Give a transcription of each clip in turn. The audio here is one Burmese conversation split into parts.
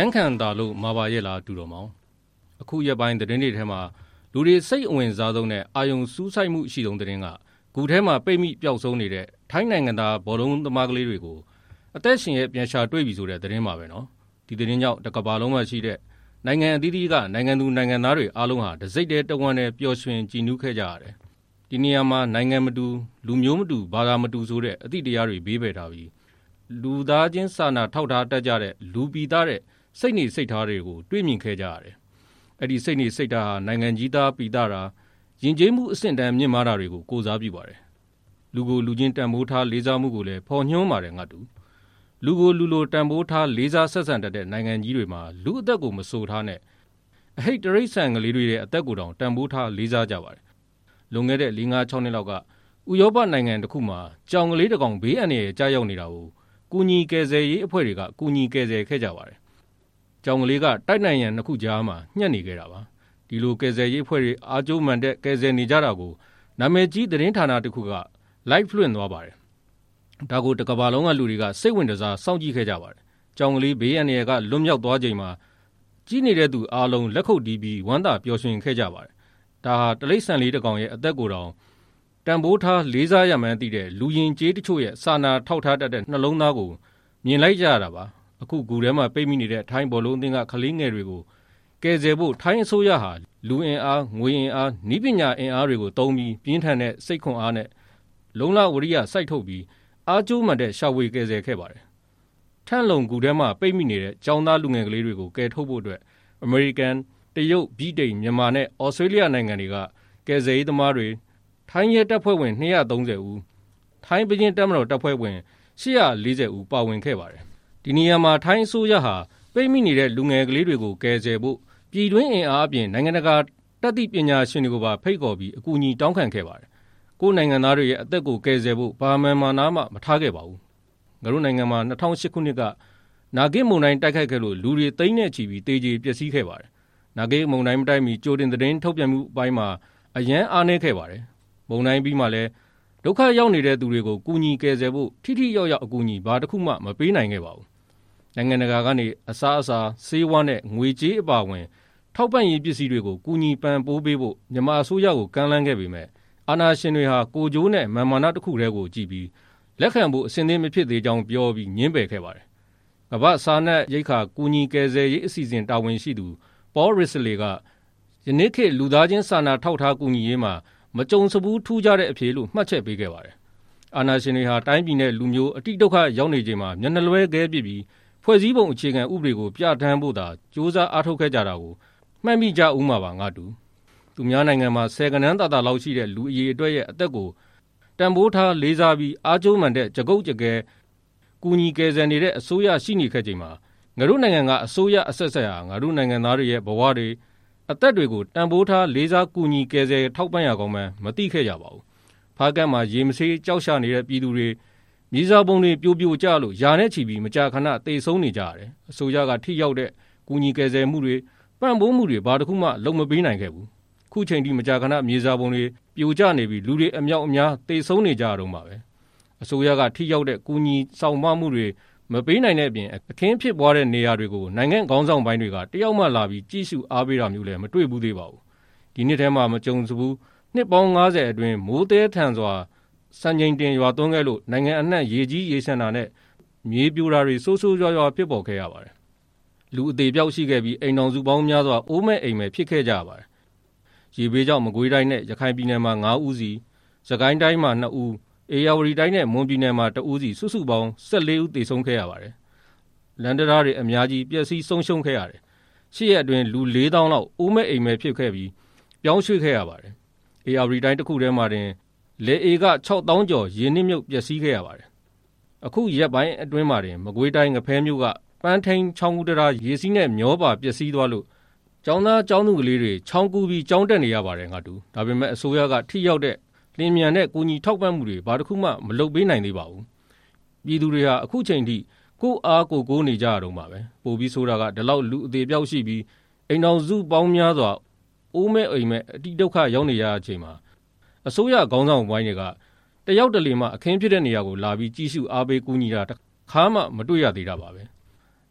န်းခံတာလို့မှာပါရဲ့လားတူတော်မောင်အခုရက်ပိုင်းသတင်းတွေထဲမှာလူတွေစိတ်အဝင်စားဆုံးနဲ့အာယုံစူးစိုက်မှုရှိဆုံးသတင်းကဂူထဲမှာပိတ်မိပျောက်ဆုံးနေတဲ့ထိုင်းနိုင်ငံသားဘောလုံးသမားကလေးတွေကိုအသက်ရှင်ရဲ့ပြန်ရှာတွေ့ပြီဆိုတဲ့သတင်းပါပဲနော်ဒီသတင်းကြောင့်တစ်ကမ္ဘာလုံးမှာရှိတဲ့နိုင်ငံအသီးသီးကနိုင်ငံသူနိုင်ငံသားတွေအားလုံးဟာတစိမ့်တဲ့တဝမ်းနဲ့ပျော်ရွှင်ကြည်နူးခဲ့ကြရတယ်ဒီနေရာမှာနိုင်ငံမတူလူမျိုးမတူဘာသာမတူဆိုတဲ့အသည့်တရားတွေဘေးပယ်ထားပြီးလူသားချင်းစာနာထောက်ထားတတ်ကြတဲ့လူပီသားတဲ့စိတ်နေစိတ်ထားတွေကိုတွေ့မြင်ခဲ့ကြရတယ်အဲ့ဒီစိတ်နေစိတ်ထားဟာနိုင်ငံကြီးသားပီသားတာယဉ်ကျေးမှုအဆင့်တန်းမြင့်မားတာတွေကိုကိုးစားပြုပါတယ်လူကိုလူချင်းတန်ဖိုးထားလေးစားမှုကိုလည်းဖော်ညွှန်းပါတယ်ငါတူလူကိုလူလိုတန်ဖိုးထားလေးစားဆက်ဆံတတ်တဲ့နိုင်ငံကြီးတွေမှာလူအသက်ကိုမဆိုထားနဲ့အဟိတ်တရိတ်ဆန်ကလေးတွေရဲ့အသက်ကိုတောင်တန်ဖိုးထားလေးစားကြပါတယ်လွန်ခဲ့တဲ့ 4-5-6 နှစ်လောက်ကဥရောပနိုင်ငံတစ်ခုမှာကြောင်ကလေးတစ်ကောင်ဘေးအန္တရာယ်ကြားရောက်နေတာကိုကူညီကယ်ဆယ်ရေးအဖွဲ့တွေကကူညီကယ်ဆယ်ခဲ့ကြပါတယ်ကြောင်ကလေးကတိုက်နိုင်ရန်နှစ်ခုကြားမှာညှက်နေခဲ့တာပါဒီလိုကယ်ဆယ်ရေးအဖွဲ့တွေအားကျိုးမှန်တဲ့ကယ်ဆယ်နေကြတာကိုနာမည်ကြီးသတင်းဌာနတစ်ခုက live လွှင့်သွားပါတယ်ဒါကိုတစ်ကမ္ဘာလုံးကလူတွေကစိတ်ဝင်စားစောင့်ကြည့်ခဲ့ကြပါတယ်ကြောင်ကလေးဘေးအန္တရာယ်ကလွတ်မြောက်သွားချိန်မှာကြီးနေတဲ့သူအားလုံးလက်ခုပ်တီးပြီးဝမ်းသာပျော်ရွှင်ခဲ့ကြပါတယ်ဒါဟာတလိษံလေးတစ်ကောင်ရဲ့အသက်ကိုယ်တောင်တန်ဖိုးထားလေးစားရမှန်းသိတဲ့လူရင်ကျေးတချို့ရဲ့စာနာထောက်ထားတတ်တဲ့နှလုံးသားကိုမြင်လိုက်ကြရတာပါအခုဂူထဲမှာပိတ်မိနေတဲ့ထိုင်းဘောလုံးအသင်းကကလေးငယ်တွေကိုကယ်ဆယ်ဖို့ထိုင်းအစိုးရဟာလူအင်အားငွေအင်အားနည်းပညာအင်အားတွေကိုသုံးပြီးပြင်းထန်တဲ့စိတ်ခွန်အားနဲ့လုံလဝရိယစိုက်ထုတ်ပြီးအားကျိုးမှန်တဲ့ရှာဖွေကယ်ဆယ်ခဲ့ပါတယ်ထန့်လုံဂူထဲမှာပိတ်မိနေတဲ့ကျောင်းသားလူငယ်ကလေးတွေကိုကယ်ထုတ်ဖို့အတွက်အမေရိကန်တရုတ်ဗြိတိန်မြန်မာနဲ့ဩစတြေးလျနိုင်ငံတွေကကယ်ဆယ်ရေးသမားတွေထိုင်းရဲတပ်ဖွဲ့ဝင်230ဦးထိုင်းပကျင်းတပ်မတော်တပ်ဖွဲ့ဝင်840ဦးပါဝင်ခဲ့ပါတယ်ဒီနေရာမှာထိုင်းအစိုးရဟာပိတ်မိနေတဲ့လူငယ်ကလေးတွေကိုကယ်ဆယ်ဖို့ပြည်တွင်းအင်အားအပြင်နိုင်ငံတကာတတ်သိပညာရှင်တွေကိုပါဖိတ်ခေါ်ပြီးအကူအညီတောင်းခံခဲ့ပါတယ်ကိုယ်နိုင်ငံသားတွေရဲ့အသက်ကိုကယ်ဆယ်ဖို့ဘာမှန်မာနာမှမထားခဲ့ပါဘူးငါတို့နိုင်ငံမှာ2008ခုနှစ်ကနာဂစ်မုန်တိုင်းတိုက်ခိုက်ခဲ့လို့လူတွေသိန်းနဲ့ချီပြီးတေကျေပျက်စီးခဲ့ပါတယ်နာဂစ်မုန်တိုင်းမတိုင်မီကြိုတင်သတင်းထုတ်ပြန်မှုအပိုင်းမှာအရန်အားနည်းခဲ့ပါတယ်မုန်တိုင်းပြီးမှလည်းဒုက္ခရောက်နေတဲ့သူတွေကိုကူညီကယ်ဆယ်ဖို့ထိထိရောက်ရောက်အကူအညီဘာတစ်ခုမှမပေးနိုင်ခဲ့ပါဘူးနိုင်ငံတကာကနေအစားအစာဆေးဝါးနဲ့ငွေကြေးအပါအဝင်ထောက်ပံ့ရေးပစ္စည်းတွေကိုကူညီပံ့ပိုးပေးဖို့မြန်မာအစိုးရကိုကမ်းလှမ်းခဲ့ပေမဲ့အာဏာရှင်တွေဟာကိုကြိုးနဲ့မာမာနတစ်ခုတည်းကိုကြည့်ပြီးလက်ခံဖို့အစဉ်သင့်မဖြစ်သေးကြောင်းပြောပြီးညှင်းပယ်ခဲ့ပါတယ်ကမ္ဘာစားနပ်ရိက္ခာကူညီကယ်ဆယ်ရေးအစီအစဉ်တာဝန်ရှိသူပေါရစ်စလေကယနေ့ခေတ်လူသားချင်းစာနာထောက်ထားကူညီရေးမှာမကြုံစဘူးထူးခြားတဲ့အဖြေလို့မှတ်ချက်ပေးခဲ့ပါတယ်အာဏာရှင်တွေဟာတိုင်းပြည်နဲ့လူမျိုးအတိဒုက္ခရောက်နေချိန်မှာမျက်နှာလွှဲခဲပစ်ပြီးဖွဲ့စည်းပုံအခြေခံဥပဒေကိုပြဋ္ဌာန်းဖို့သာစ조사အားထုတ်ခဲ့ကြတာကိုမှတ်မိကြဦးမှာပါငါတူသူများနိုင်ငံမှာဆယ်ကနန်းသာလောက်ရှိတဲ့လူအရေးအတွက်ရဲ့အသက်ကိုတန်ဖိုးထားလေးစားပြီးအားကျိုးမှန်တဲ့ကြကုတ်ကြကဲကူညီကယ်ဆယ်နေတဲ့အစိုးရရှိနေခဲ့ချိန်မှာငါတို့နိုင်ငံကအစိုးရအဆက်ဆက်ဟာငါတို့နိုင်ငံသားတွေရဲ့ဘဝတွေအသက်တွေကိုတန်ဖိုးထားလေးစားကူညီကယ်ဆယ်ထောက်ပံ့ရကောင်းမှမသိခဲ့ကြပါဘူးဖားကတ်မှာရေမဆေးကြောက်ရှာနေတဲ့ပြည်သူတွေမြေစာပုံတွေပြိုပြိုကျလို့ယာနဲ့ချီပြီးမကြာခဏတေဆုံးနေကြရတယ်အစိုးရကထိရောက်တဲ့ကူညီကယ်ဆယ်မှုတွေပံ့ပိုးမှုတွေဘာတစ်ခုမှလုပ်မပေးနိုင်ခဲ့ဘူးခုချိန်ထိမကြာခဏမြေစာပုံတွေပြိုကျနေပြီးလူတွေအမြောက်အများတေဆုံးနေကြရတော့မှာပဲအစိုးရကထိရောက်တဲ့ကူညီဆောင်မမှုတွေမပေးနိုင်တဲ့အပြင်အခင်းဖြစ်ပွားတဲ့နေရာတွေကိုနိုင်ငံခေါင်းဆောင်ပိုင်းတွေကတယောက်မှလာပြီးကြည့်ရှုအားပေးတာမျိုးလည်းမတွေ့ဘူးသေးပါဘူးဒီနှစ်ထဲမှာမကြုံစဘူးနှစ်ပေါင်း90အတွင်းမိုးတဲထန်စွာစံချိန်တင်ရွာသွန်းခဲ့လို့နိုင်ငံအနှံ့ရေကြီးရေရှမ်းတာနဲ့မြေပြိုတာတွေဆိုးဆိုးရွားရွားဖြစ်ပေါ်ခဲ့ရပါတယ်လူအသေးပြောက်ရှိခဲ့ပြီးအိမ်တော်စုပေါင်းများစွာအိုးမဲ့အိမ်မဲ့ဖြစ်ခဲ့ကြရပါတယ်ရေဘေးကြောင့်မကွေးတိုင်းနဲ့ရခိုင်ပြည်နယ်မှာ9ဦးစီစကိုင်းတိုင်းမှာ2ဦးအေရဝတီတိုင်းနဲ့မွန်ပြည်နယ်မှာ2ဦးစီစုစုပေါင်း14ဦးသေဆုံးခဲ့ရပါတယ်လန်ဒရာတွေအများကြီးပျက်စီးဆုံးရှုံးခဲ့ရတယ်ရှေ့ရက်အတွင်းလူ4000လောက်အိုးမဲ့အိမ်မဲ့ဖြစ်ခဲ့ပြီးပြောင်းရွှေ့ခဲ့ရပါတယ်အေရဝတီတိုင်းတစ်ခုထဲမှာတင်လေအေက6000ကျော်ရေနစ်မြုပ်ပျက်စီးခဲ့ရပါတယ်အခုရက်ပိုင်းအတွင်းမှာတင်မကွေးတိုင်းငဖဲမြို့ကပန်းထိန်ချောင်းကူတရာရေစီးနဲ့မျောပါပျက်စီးသွားလို့ကျောင်းသားကျောင်းသူကလေးတွေချောင်းကူးပြီးကျောင်းတက်နေရပါတယ်ငါတူဒါပေမဲ့အစိုးရကထိရောက်တဲ့လင်းမြန်တဲ့ကူညီထောက်ပံ့မှုတွေဘာတစ်ခုမှမလုပ်ပေးနိုင်သေးပါဘူးပြည်သူတွေဟာအခုချိန်ထိကိုအားကိုနေကြရတော့မှာပဲပို့ပြီးဆိုတာကဒီလောက်လူအသေးပြောက်ရှိပြီးအိမ်တော်စုပေါင်းများစွာအိုးမဲ့အိမ်မဲ့အတိဒုက္ခရောက်နေရတဲ့အချိန်မှာအစိုးရခေါင်းဆောင်ပိုင်းတွေကတယောက်တလေမှအခင်းဖြစ်တဲ့နေရာကိုလာပြီးကြည့်ရှုအားပေးကူညီတာတစ်ခါမှမတွေ့ရသေးတာပါပဲ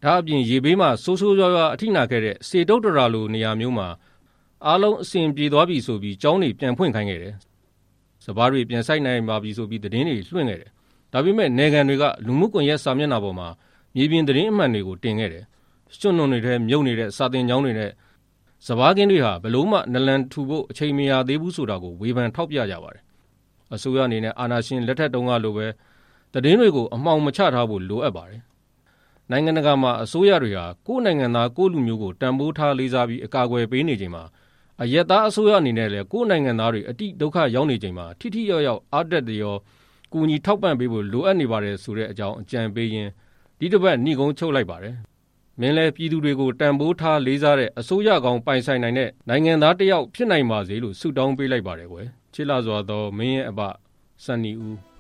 ဒါအပြင်ရေဘေးမှာဆိုးဆိုးရွားရွားအထိနာခဲ့တဲ့စေတုတ္တရာလိုနေရာမျိုးမှာအားလုံးအဆင်ပြေသွားပြီဆိုပြီးကျောင်းတွေပြန်ဖွင့်ခိုင်းခဲ့တယ်။စပါးတွေပြန်စိုက်နိုင်ပါပြီဆိုပြီးသတင်းတွေလွှင့်ခဲ့တယ်။ဒါပေမဲ့နယ်ခံတွေကလူမှုကွန်ရက်စာမျက်နှာပေါ်မှာမြေပြင်သတင်းအမှန်တွေကိုတင်ခဲ့တယ်။ကျွန်းနွန်တွေထဲမြုပ်နေတဲ့စာတင်ကျောင်းတွေနဲ့စပါးကင်းတွေဟာဘလို့မှနလန်ထူဖို့အချိန်မရသေးဘူးဆိုတာကိုဝေဖန်ထောက်ပြကြပါတယ်။အစိုးရအနေနဲ့အာဏာရှင်လက်ထက်တုန်းကလိုပဲသတင်းတွေကိုအမှောင်မချထားဖို့လိုအပ်ပါတယ်။နိုင်ငံတကာမှာအစိုးရတွေဟာကိုယ့်နိုင်ငံသားကိုယ့်လူမျိုးကိုတန်ဖိုးထားလေးစားပြီးအကာအကွယ်ပေးနေချိန်မှာအရက်သားအစိုးရအနေနဲ့လည်းကိုယ့်နိုင်ငံသားတွေအတိဒုက္ခရောက်နေချိန်မှာထိထိရောက်ရောက်အားတက်တရောကူညီထောက်ပံ့ပေးဖို့လိုအပ်နေပါတယ်ဆိုတဲ့အကြောင်းအကြံပေးရင်းဒီတစ်ပတ်နှိကုံးချုပ်လိုက်ပါတယ်။မင်းလည်းပြည်သူတွေကိုတန်ဖိုးထားလေးစားတဲ့အစိုးရကောင်းပိုင်ဆိုင်နိုင်တဲ့နိုင်ငံသားတစ်ယောက်ဖြစ်နိုင်ပါစေလို့ဆုတောင်းပေးလိုက်ပါတယ်ကွယ်။ချစ်လာစွာသောမင်းရဲ့အဘစန္နီဦး